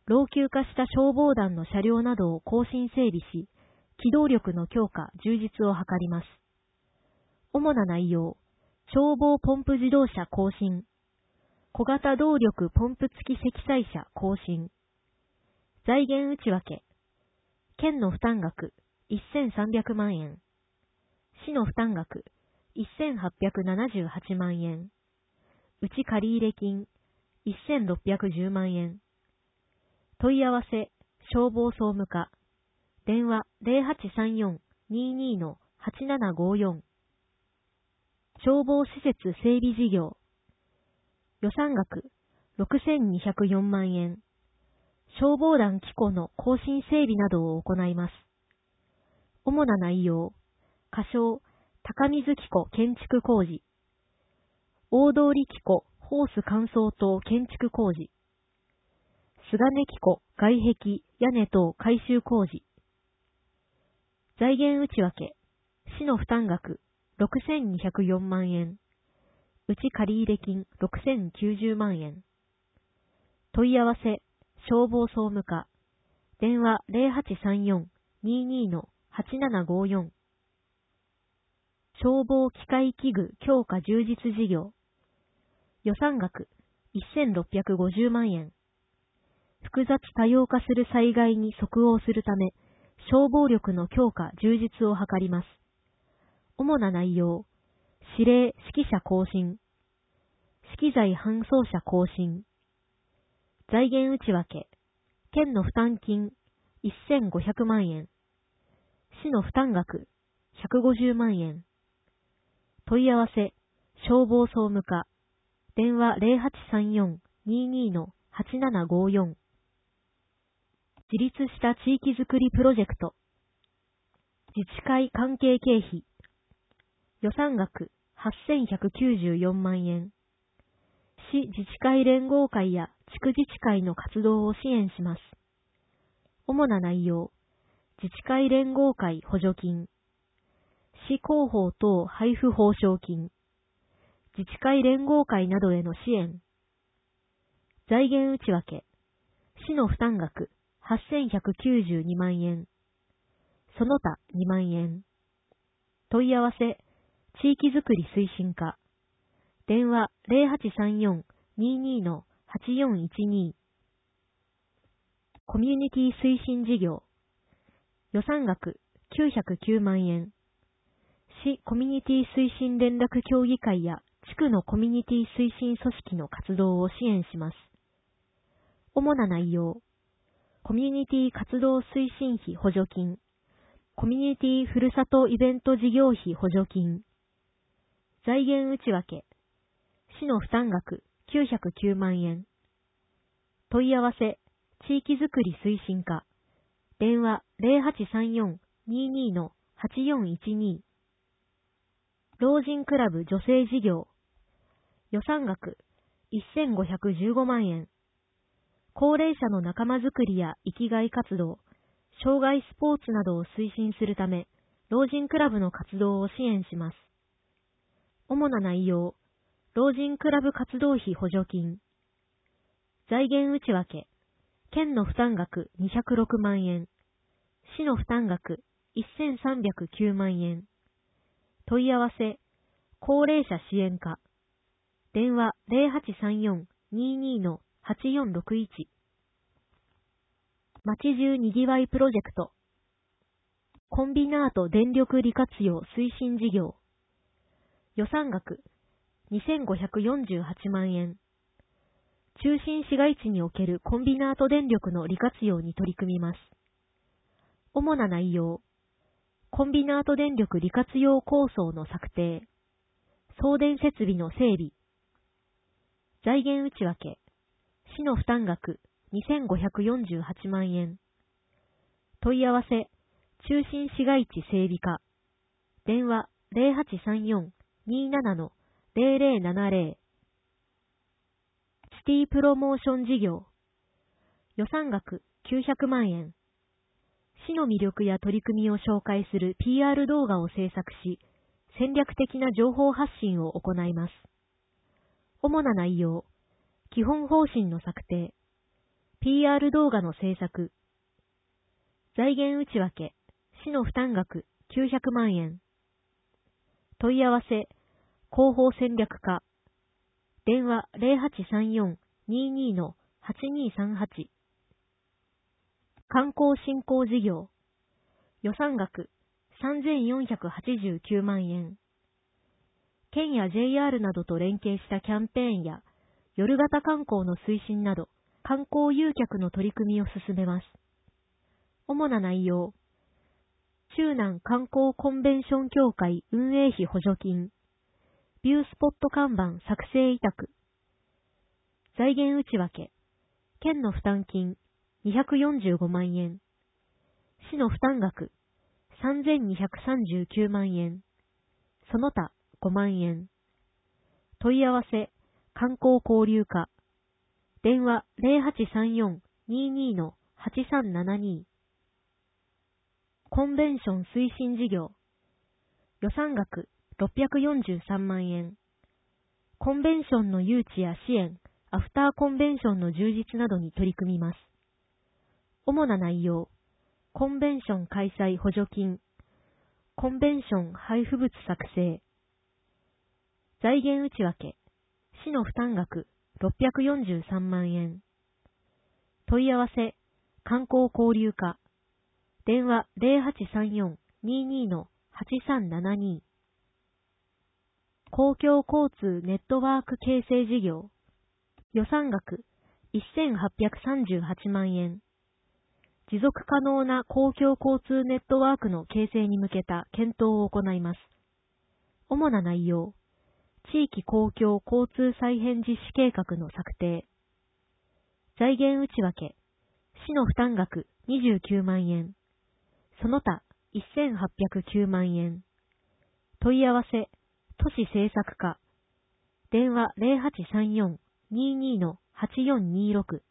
老朽化した消防団の車両などを更新整備し、機動力の強化、充実を図ります。主な内容、消防ポンプ自動車更新、小型動力ポンプ付き積載車更新、財源内訳、県の負担額せんさんびゃくまんえん、市の負担額せんはっぴゃくななじゅうはちまんえん、内借入金せんろっぴゃくじゅうまんえん、問い合わせ、消防総務課、電話 ゼロはちさんよん にーにー はちななごよん、消防施設整備事業、予算額ろくせんにひゃくよんまんえん、消防団機構の更新整備などを行います。主な内容、仮称、高水機構建築工事、大通機構ホース乾燥塔建築工事、菅根機構外壁屋根等改修工事、財源内訳、市の負担額ろくせんにひゃくよんまんえん、内借入金ろくせんきゅうじゅうまんえん、問い合わせ、消防総務課、電話 ゼロはちさんよん にーにー はちななごよん、消防機械器具強化充実事業、予算額せんろっぴゃくごじゅうまんえん、複雑多様化する災害に即応するため、消防力の強化充実を図ります。主な内容、指令指揮者更新、資機材搬送車更新、財源内訳、県の負担金せんごひゃくまんえん、市の負担額ひゃくごじゅうまんえん、問い合わせ、消防総務課、電話 ゼロはちさんよん にーにー はちななごよん、自立した地域づくりプロジェクト、自治会関係経費、予算額はっせんひゃくきゅうじゅうよんまんえん、市自治会連合会や地区自治会の活動を支援します。主な内容、自治会連合会補助金、市広報等配布報奨金、自治会連合会などへの支援、財源内訳、市の負担額はっせんひゃくきゅうじゅうにまんえん、その他にまんえん、問い合わせ、地域づくり推進課、電話 ゼロはちさんよん にーにー はちよんいちに、コミュニティ推進事業、予算額きゅうひゃくきゅうまんえん、市コミュニティ推進連絡協議会や地区のコミュニティ推進組織の活動を支援します。主な内容、コミュニティ活動推進費補助金、コミュニティふるさとイベント事業費補助金、財源内訳、市の負担額きゅうひゃくきゅうまんえん、問い合わせ、地域づくり推進課、電話 ゼロはちさんよん にーにー はちよんいちに、老人クラブ女性事業、予算額せんごひゃくじゅうごまんえん、高齢者の仲間づくりや生きがい活動、障害スポーツなどを推進するため、老人クラブの活動を支援します。主な内容、老人クラブ活動費補助金、財源内訳、県の負担額にひゃくろくまんえん、市の負担額せんさんびゃくきゅうまんえん、問い合わせ、高齢者支援課、電話 ゼロはちさんよん にーにー はちよんろくいち、街中にぎわいプロジェクト、コンビナート電力利活用推進事業、予算額にせんごひゃくよんじゅうはちまんえん、中心市街地におけるコンビナート電力の利活用に取り組みます。主な内容、コンビナート電力利活用構想の策定、送電設備の整備、財源内訳、市の負担額にせんごひゃくよんじゅうはちまんえん、問い合わせ、中心市街地整備課、電話 ゼロはちさんよん にーなな ゼロゼロななゼロ、シティプロモーション事業、予算額きゅうひゃくまんえん、市の魅力や取り組みを紹介する ピーアール 動画を制作し、戦略的な情報発信を行います。主な内容、基本方針の策定、 ピーアール 動画の制作。財源内訳、市の負担額きゅうひゃくまんえん。問い合わせ、広報戦略課。電話 ゼロはちさんよん にーにー はちにーさんはち。観光振興事業。予算額さんぜんよんひゃくはちじゅうきゅうまんえん。県や ジェイアール などと連携したキャンペーンや夜型観光の推進など観光誘客の取り組みを進めます。主な内容。中南観光コンベンション協会運営費補助金。ビュースポット看板作成委託。財源内訳。県の負担金にひゃくよんじゅうごまんえん。市の負担額さんぜんにひゃくさんじゅうきゅうまんえん。その他ごまんえん。問い合わせ、観光交流課。電話 ゼロはちさんよん にーにー はちさんななに。コンベンション推進事業。予算額ろっぴゃくよんじゅうさんまんえん。コンベンションの誘致や支援、アフターコンベンションの充実などに取り組みます。主な内容。コンベンション開催補助金。コンベンション配布物作成。財源内訳。市の負担額ろっぴゃくよんじゅうさんまんえん。問い合わせ、観光交流課。電話 ゼロはちさんよん にーにー はちさんななに。公共交通ネットワーク形成事業。予算額せんはっぴゃくさんじゅうはちまんえん。持続可能な公共交通ネットワークの形成に向けた検討を行います。主な内容。地域公共交通再編実施計画の策定。財源内訳。市の負担額にじゅうきゅうまんえん。その他せんはっぴゃくきゅうまんえん。問い合わせ、都市政策課。電話 ゼロはちさんよん にーにー はちよんにーろく。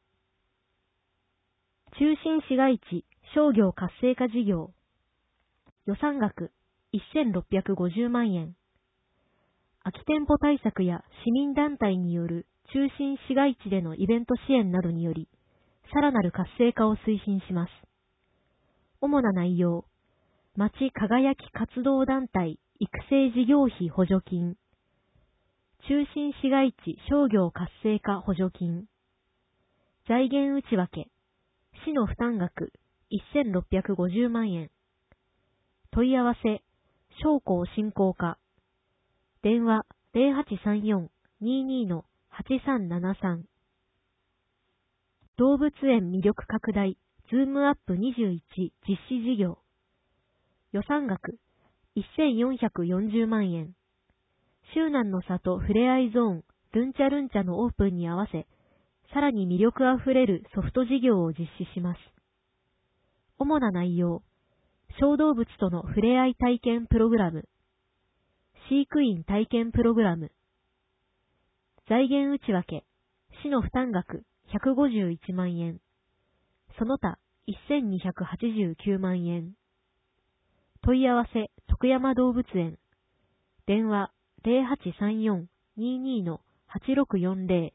中心市街地商業活性化事業。予算額せんろっぴゃくごじゅうまんえん。空き店舗対策や市民団体による中心市街地でのイベント支援などにより、さらなる活性化を推進します。主な内容。町輝き活動団体育成事業費補助金。中心市街地商業活性化補助金。財源内訳。市の負担額せんろっぴゃくごじゅうまんえん。問い合わせ、商工振興課。電話 ゼロはちさんよん にーにー はちさんななさん。動物園魅力拡大ズームアップにじゅういち実施事業。予算額せんよんひゃくよんじゅうまんえん。周南の里ふれあいゾーンルンチャルンチャのオープンに合わせ、さらに魅力あふれるソフト事業を実施します。主な内容。小動物とのふれあい体験プログラム。飼育員体験プログラム。財源内訳。市の負担額ひゃくごじゅういちまんえん。その他せんにひゃくはちじゅうきゅうまんえん。問い合わせ、徳山動物園。電話 ゼロはちさんよん にーにー はちろくよんぜろ。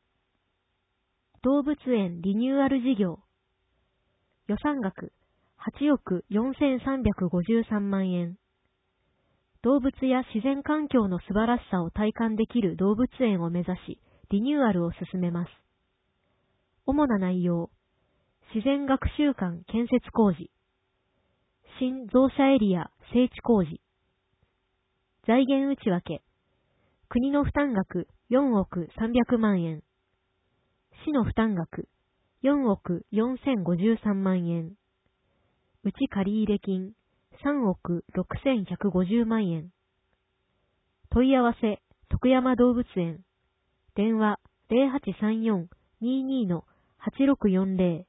動物園リニューアル事業。予算額はちおくよんせんさんびゃくごじゅうさんまんえん。動物や自然環境の素晴らしさを体感できる動物園を目指し、リニューアルを進めます。主な内容。自然学習館建設工事。新増車エリア整地工事。財源内訳。国の負担額よんおくさんびゃくまんえん。市の負担額よんおくよんせんごじゅうさんまんえん。内借入金さんおくろくせんひゃくごじゅうまんえん。問い合わせ、徳山動物園。電話 ゼロはちさんよん にーにー はちろくよんぜろ。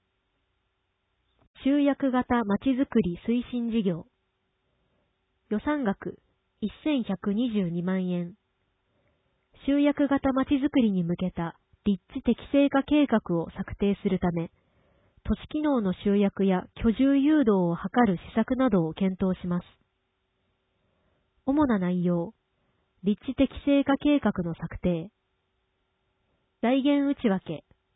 集約型まちづくり推進事業。予算額せんひゃくにじゅうにまんえん。集約型まちづくりに向けた立地適正化計画を策定するため、都市機能の集約や居住誘導を図る施策などを検討します。主な内容。立地適正化計画の策定。財源内訳。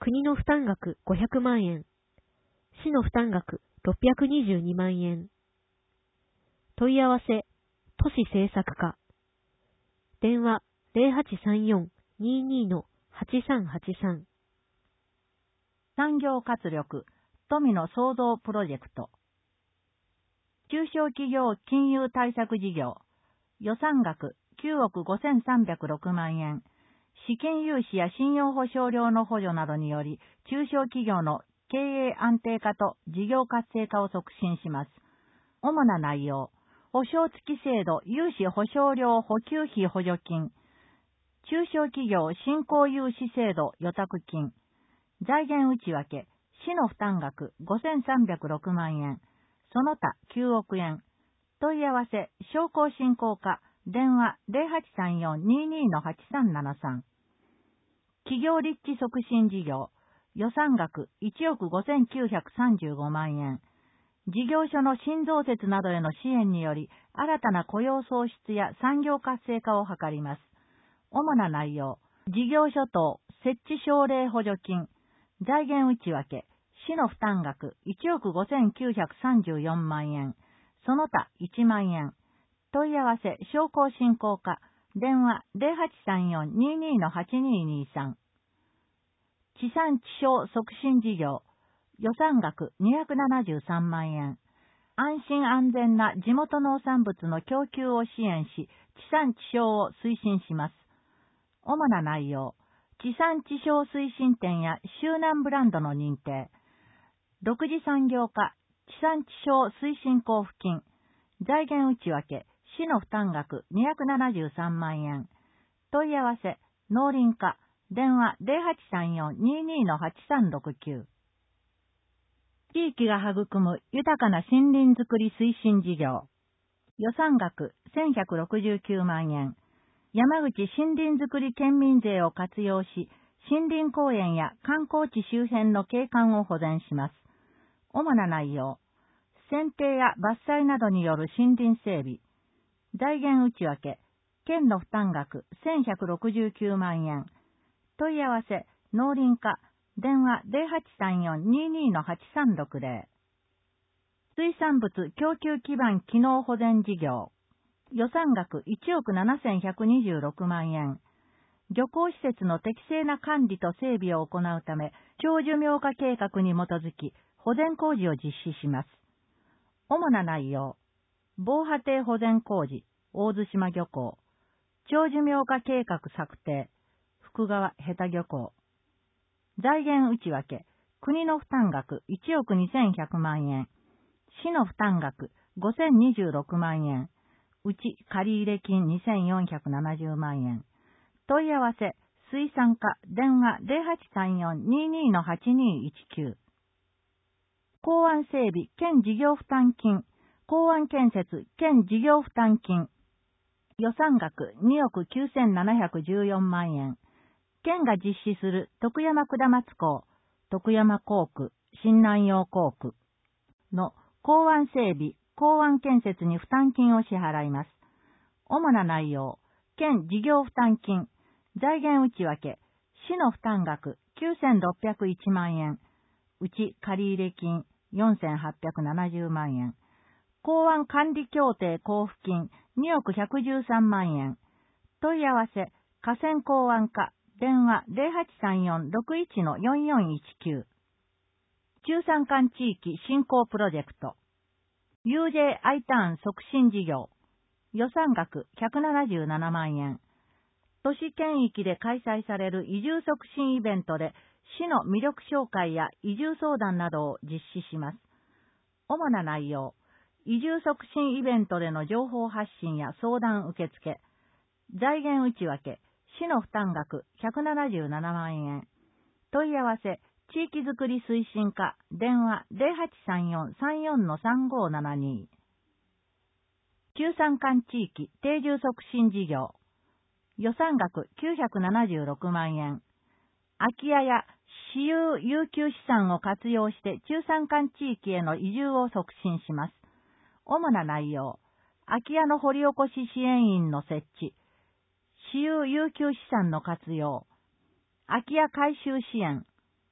国の負担額ごひゃくまんえん、市の負担額ろっぴゃくにじゅうにまんえん。問い合わせ、都市政策課。電話 ゼロはちさんよん にーにー はちさんはちさん。 産業活力、富の創造プロジェクト。中小企業金融対策事業。予算額きゅうおくごせんさんびゃくろくまんえん。資金融資や信用保証料の補助などにより、中小企業の経営安定化と事業活性化を促進します。主な内容。保証付き制度融資保証料補給費補助金。中小企業振興融資制度予託金。財源内訳。市の負担額ごせんさんびゃくろくまんえん。その他きゅうおくえん。問い合わせ、商工振興課。電話 ゼロはちさんよん にーにー はちさんななさん。企業立地促進事業。予算額いちおくごせんきゅうひゃくさんじゅうごまんえん。事業所の新増設などへの支援により、新たな雇用創出や産業活性化を図ります。主な内容。事業所等設置奨励補助金。財源内訳。市の負担額いちおくごせんきゅうひゃくさんじゅうよんまんえん。その他いちまんえん。問い合わせ、商工振興課。電話 ゼロはちさんよん にーにー はちにーにーさん。地産地消促進事業。予算額にひゃくななじゅうさんまんえん。安心安全な地元農産物の供給を支援し、地産地消を推進します。主な内容。地産地消推進店や周南ブランドの認定。独自産業化、地産地消推進交付金。財源内訳、市の負担額にひゃくななじゅうさんまんえん。問い合わせ、農林課。電話 ゼロはちさんよん にーにー はちさんろくきゅう。地域が育む豊かな森林づくり推進事業。予算額せんひゃくろくじゅうきゅうまんえん。山口森林づくり県民税を活用し、森林公園や観光地周辺の景観を保全します。主な内容。剪定や伐採などによる森林整備。財源内訳。県の負担額せんひゃくろくじゅうきゅうまんえん。問い合わせ、農林課。電話 ゼロはちさんよん にーにー はちさんろくゼロ。水産物供給基盤機能保全事業。予算額いちおくななせんひゃくにじゅうろくまんえん。漁港施設の適正な管理と整備を行うため、長寿命化計画に基づき、保全工事を実施します。主な内容。防波堤保全工事、大津島漁港。長寿命化計画策定、福川下手漁港。財源内訳、国の負担額いちおくにせんひゃくまんえん。市の負担額ごせんにじゅうろくまんえん。うち借入金にせんよんひゃくななじゅうまんえん。問い合わせ、水産課、電話 ゼロはちさんよん にーにー はちにーいちきゅう。港湾整備県事業負担金、港湾建設県事業負担金。予算額におくきゅうせんななひゃくじゅうよんまんえん。県が実施する徳山下松港、徳山港区、新南洋港区の港湾整備、港湾建設に負担金を支払います。主な内容、県事業負担金、財源内訳、市の負担額きゅうせんろっぴゃくいちまんえん、うち借入金よんせんはっぴゃくななじゅうまんえん、港湾管理協定交付金におくひゃくじゅうさんまんえん、問い合わせ、河川港湾課、電話 ゼロはちさんよん ろくいち よんよんいちきゅう。中山間地域振興プロジェクト。ユージェー I ターン促進事業。予算額ひゃくななじゅうななまんえん。都市圏域で開催される移住促進イベントで、市の魅力紹介や移住相談などを実施します。主な内容。移住促進イベントでの情報発信や相談受付。財源内訳。市の負担額ひゃくななじゅうななまんえん。問い合わせ、地域づくり推進課、電話 ゼロはちさんよん さんよん さんごななに。中山間地域定住促進事業。予算額きゅうひゃくななじゅうろくまんえん。空き家や私有有給資産を活用して中山間地域への移住を促進します。主な内容、空き家の掘り起こし支援員の設置、私有有給資産の活用、空き家改修支援、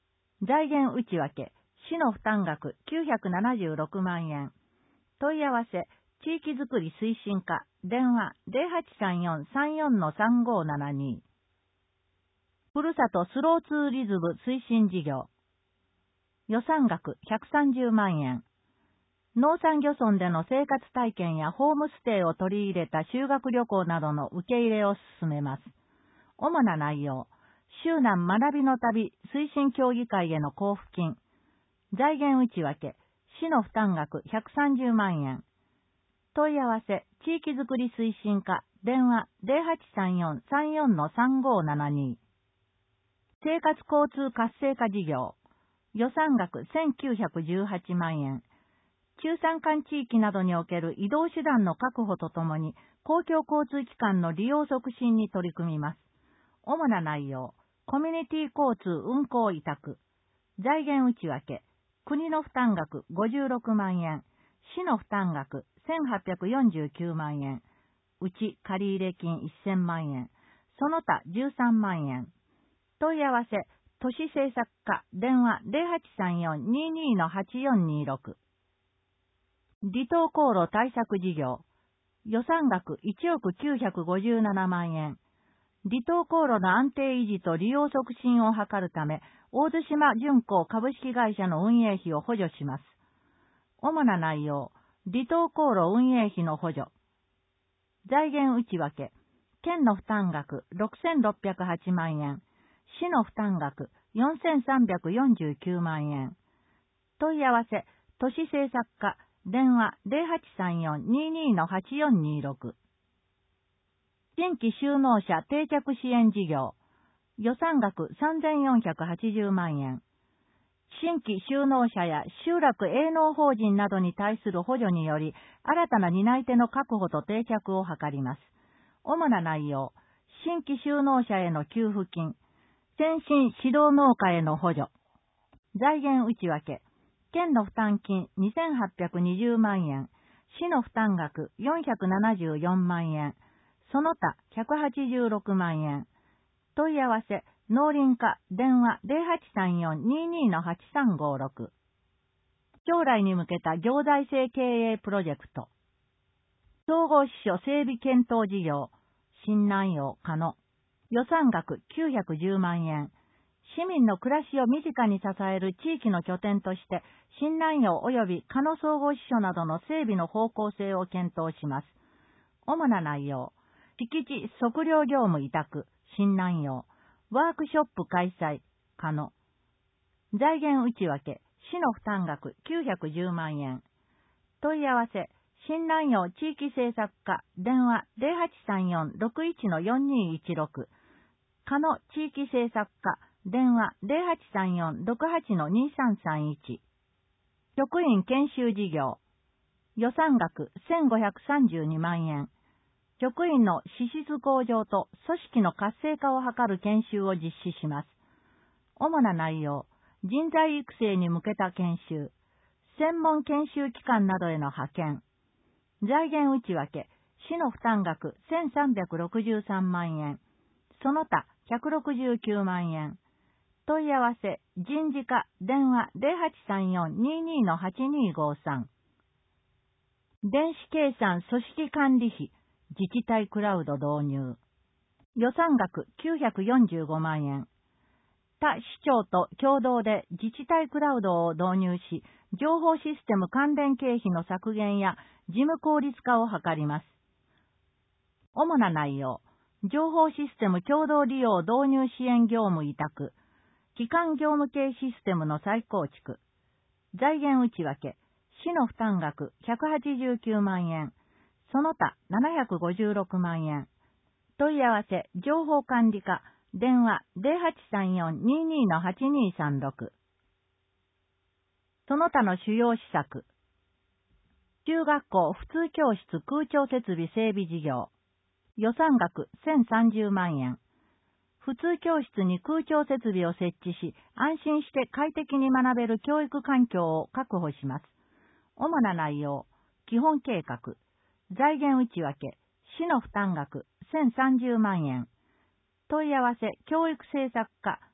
財源内訳、市の負担額きゅうひゃくななじゅうろくまんえん。問い合わせ、地域づくり推進課、電話 ゼロはちさんよん さんよん さんごななに。ふるさとスローツーリズム推進事業。予算額ひゃくさんじゅうまんえん。農産漁村での生活体験やホームステイを取り入れた修学旅行などの受け入れを進めます。主な内容、周南学びの旅推進協議会への交付金。財源内訳、市の負担額ひゃくさんじゅうまんえん。問い合わせ、地域づくり推進課、電話 ゼロはちさんよん さんよん さんごななに。生活交通活性化事業。予算額せんきゅうひゃくじゅうはちまんえん。中山間地域などにおける移動手段の確保とともに、公共交通機関の利用促進に取り組みます。主な内容、コミュニティ交通運行委託。財源内訳、国の負担額ごじゅうろくまんえん、市の負担額せんはっぴゃくよんじゅうきゅうまんえん、うち借入金せんまんえん、その他じゅうさんまんえん。問い合わせ、都市政策課、電話 ゼロはちさんよん にーにー はちよんにーろく。離島航路対策事業。予算額いちおくきゅうひゃくごじゅうななまんえん。離島航路の安定維持と利用促進を図るため、大津島巡航株式会社の運営費を補助します。主な内容、離島航路運営費の補助。財源内訳、県の負担額ろくせんろっぴゃくはちまんえん、市の負担額よんせんさんびゃくよんじゅうきゅうまんえん。問い合わせ、都市政策課、電話 ゼロはちさんよん にーにー はちよんにーろく。新規就農者定着支援事業。予算額さんぜんよんひゃくはちじゅうまんえん。新規就農者や集落営農法人などに対する補助により、新たな担い手の確保と定着を図ります。主な内容、新規就農者への給付金、先進指導農家への補助。財源内訳、県の負担金にせんはっぴゃくにじゅうまんえん、市の負担額よんひゃくななじゅうよんまんえん、その他ひゃくはちじゅうろくまんえん。問い合わせ、農林課、電話 ゼロはちさんよん にーにー はちさんごろく。将来に向けた行財政経営プロジェクト。総合支所整備検討事業、新南陽加野。予算額きゅうひゃくじゅうまんえん。市民の暮らしを身近に支える地域の拠点として、新南陽及び加野総合支所などの整備の方向性を検討します。主な内容、敷地測量業務委託、新南陽、ワークショップ開催、加野。財源内訳、市の負担額きゅうひゃくじゅうまんえん。問い合わせ、新南陽地域政策課、電話 ゼロはちさんよん ろくいち よんにーいちろく。加野地域政策課、電話 ゼロはちさんよん ろくはち にーさんさんいち。職員研修事業。予算額せんごひゃくさんじゅうにまんえん。職員の資質向上と組織の活性化を図る研修を実施します。主な内容、人材育成に向けた研修、専門研修機関などへの派遣。財源内訳、市の負担額せんさんびゃくろくじゅうさんまんえん。その他ひゃくろくじゅうきゅうまんえん。問い合わせ、人事課、電話 ゼロはちさんよん にーにー はちにーごさん。電子計算組織管理費、自治体クラウド導入。予算額きゅうひゃくよんじゅうごまんえん。他市町と共同で自治体クラウドを導入し、情報システム関連経費の削減や事務効率化を図ります。主な内容、情報システム共同利用導入支援業務委託、基幹業務系システムの再構築。財源内訳、市の負担額ひゃくはちじゅうきゅうまんえん。その他ななひゃくごじゅうろくまんえん。問い合わせ、情報管理課、電話 ゼロはちさんよん にーにー はちにーさんろく。その他の主要施策。中学校普通教室空調設備整備事業。予算額せんさんじゅうまんえん。普通教室に空調設備を設置し、安心して快適に学べる教育環境を確保します。主な内容、基本計画。財源内訳、市の負担額せんさんじゅうまんえん。問い合わせ、教育政策課、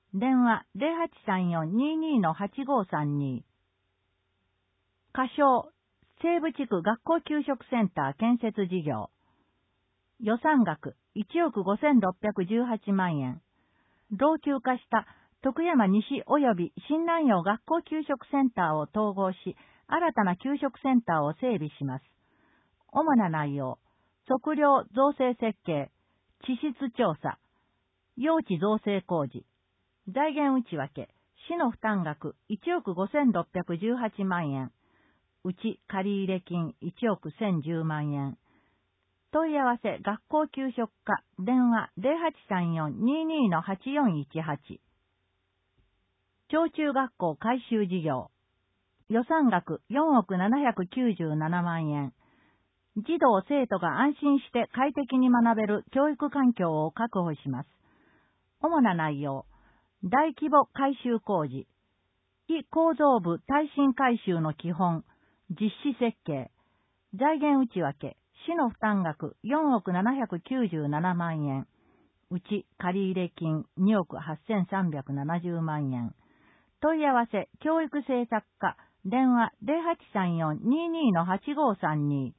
電話 ゼロはちさんよん にーにー はちごさんに。仮称、西部地区学校給食センター建設事業。予算額いちおくごせんろっぴゃくじゅうはちまんえん。老朽化した徳山西及び新南陽学校給食センターを統合し、新たな給食センターを整備します。主な内容、測量造成設計、地質調査、用地造成工事、財源内訳、市の負担額いちおくごせんろっぴゃくじゅうはちまんえん、うち借入金いちおくせんじゅうまんえん。問い合わせ学校給食課電話 ゼロはちさんよん にーにー はちよんいちはち。小中学校改修事業。予算額よんおくななひゃくきゅうじゅうななまんえん。児童生徒が安心して快適に学べる教育環境を確保します。主な内容、大規模改修工事、非構造部耐震改修の基本、実施設計、財源内訳、市の負担額よんおくななひゃくきゅうじゅうななまんえん、うち借入金におくはっせんさんびゃくななじゅうまんえん。問い合わせ教育政策課電話 ゼロはちさんよん にーにー はちごさんに。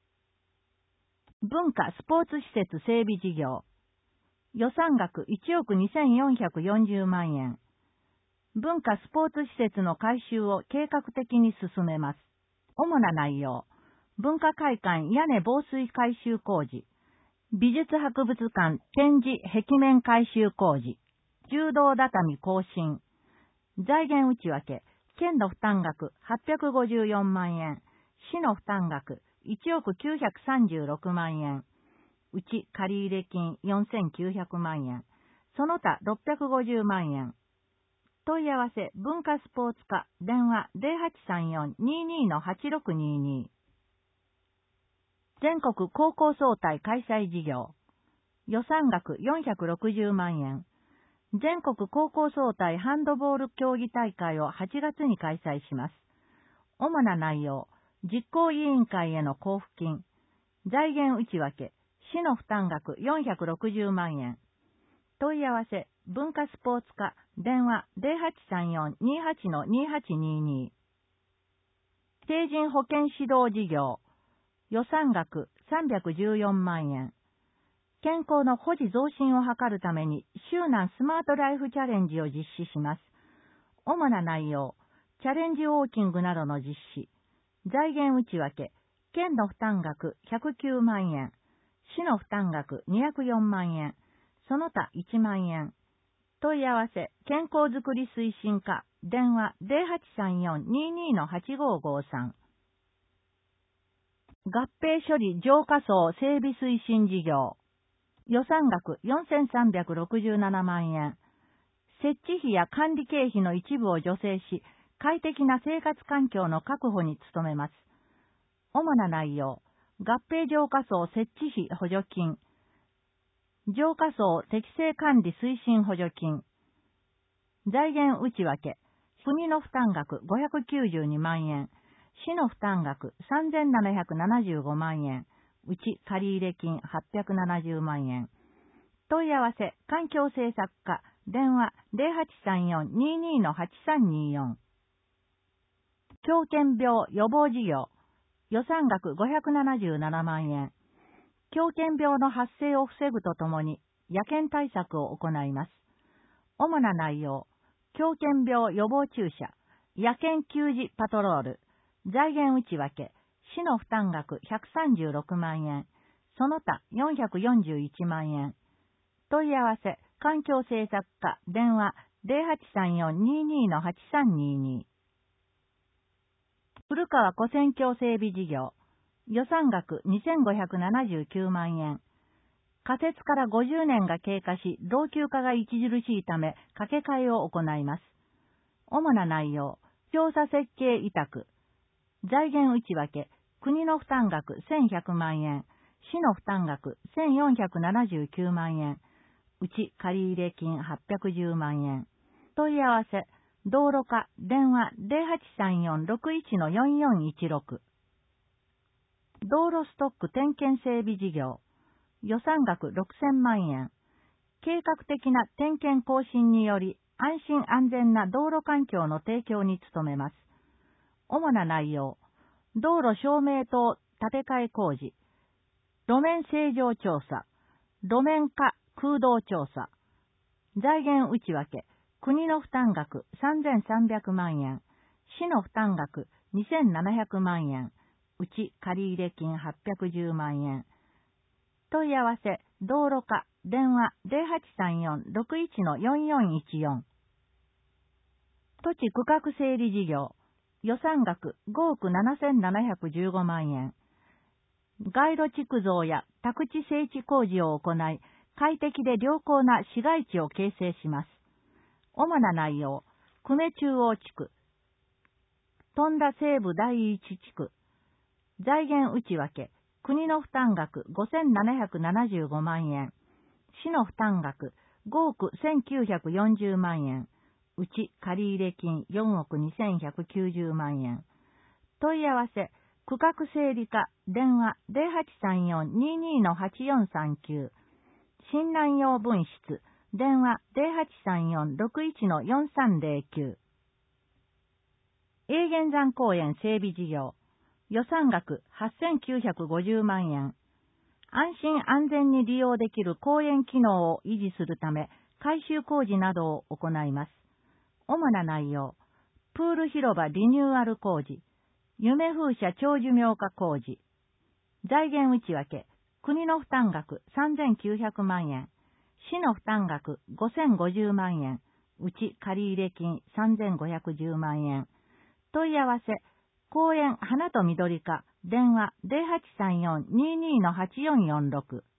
文化スポーツ施設整備事業。予算額いちおくにせんよんひゃくよんじゅうまんえん。文化スポーツ施設の改修を計画的に進めます。主な内容、文化会館屋根防水改修工事、美術博物館展示壁面改修工事、柔道畳更新、財源内訳、県の負担額はっぴゃくごじゅうよんまんえん、市の負担額いちおくきゅうひゃくさんじゅうろくまんえん、うち借入金よんせんきゅうひゃくまんえん、その他ろっぴゃくごじゅうまんえん。問い合わせ文化スポーツ課電話 ゼロはちさんよん にーにー はちろくにーに。全国高校総体開催事業。予算額よんひゃくろくじゅうまんえん。全国高校総体ハンドボール競技大会をはちがつに開催します。主な内容、実行委員会への交付金、財源内訳、市の負担額よんひゃくろくじゅうまんえん。問い合わせ、文化スポーツ課、電話 ゼロはちさんよん にーはち にーはちにーに。成人保健指導事業。予算額さんびゃくじゅうよんまんえん。健康の保持増進を図るために、周南スマートライフチャレンジを実施します。主な内容、チャレンジウォーキングなどの実施。財源内訳、県の負担額ひゃくきゅうまんえん。市の負担額にひゃくよんまんえん。その他いちまんえん。問い合わせ、健康づくり推進課、電話 ゼロはちさんよん にーにー はちごごさん。合併処理浄化槽整備推進事業。予算額よんせんさんびゃくろくじゅうななまんえん。設置費や管理経費の一部を助成し、快適な生活環境の確保に努めます。主な内容、合併浄化槽設置費補助金、浄化槽適正管理推進補助金、財源内訳、国の負担額ごひゃくきゅうじゅうにまんえん、市の負担額さんぜんななひゃくななじゅうごまんえん、うち借入金はっぴゃくななじゅうまんえん。問い合わせ、環境政策課、電話 ゼロはちさんよん にーにー はちさんにーよん。狂犬病予防事業。予算額ごひゃくななじゅうななまんえん。狂犬病の発生を防ぐとともに、野犬対策を行います。主な内容、狂犬病予防注射、野犬給餌パトロール、財源内訳、市の負担額ひゃくさんじゅうろくまんえん、その他よんひゃくよんじゅういちまんえん。問い合わせ、環境政策課、電話 ゼロはちさんよん にーにー はちさんにーに。古川古線橋整備事業。予算額にせんごひゃくななじゅうきゅうまんえん。仮設からごじゅうねんが経過し、老朽化が著しいため、掛け替えを行います。主な内容、調査設計委託。財源内訳、国の負担額せんひゃくまんえん、市の負担額せんよんひゃくななじゅうきゅうまんえん、うち借入金はっぴゃくじゅうまんえん。問い合わせ、道路課、電話 ゼロはちさんよん ろくいち よんよんいちろく。道路ストック点検整備事業。予算額ろくせんまんえん。計画的な点検更新により、 安心安全な道路環境の提供に努めます。主な内容、道路照明灯建て替え工事、路面正常調査、路面化空洞調査、財源内訳、国の負担額さんぜんさんびゃくまんえん、市の負担額にせんななひゃくまんえん、うち借入金はっぴゃくじゅうまんえん。問い合わせ、道路課、電話 ゼロはちさんよん ろくいちのよんよんいちよん。土地区画整理事業、予算額ごおくななせんななひゃくじゅうごまんえん。街路築造や宅地整地工事を行い、快適で良好な市街地を形成します。主な内容、久米中央地区、富田西部第一地区、財源内訳、国の負担額ごせんななひゃくななじゅうごまんえん、市の負担額ごおくせんきゅうひゃくよんじゅうまんえん、うち借入金よんおくにせんひゃくきゅうじゅうまんえん。問い合わせ、区画整理課、電話 ゼロはちさんよん ににのはちよんさんきゅう、新南洋分室、電話 ゼロはちさんよん ろくいちのよんさんゼロきゅう。永源山公園整備事業、予算額はっせんきゅうひゃくごじゅうまんえん。安心安全に利用できる公園機能を維持するため、改修工事などを行います。主な内容、プール広場リニューアル工事、夢風車長寿命化工事、財源内訳、国の負担額さんぜんきゅうひゃくまんえん、市の負担額ごせんごじゅうまんえん、うち借入金さんぜんごひゃくじゅうまんえん。問い合わせ、公園花と緑課、電話 ゼロはちさんよん ににのはちよんよんろく。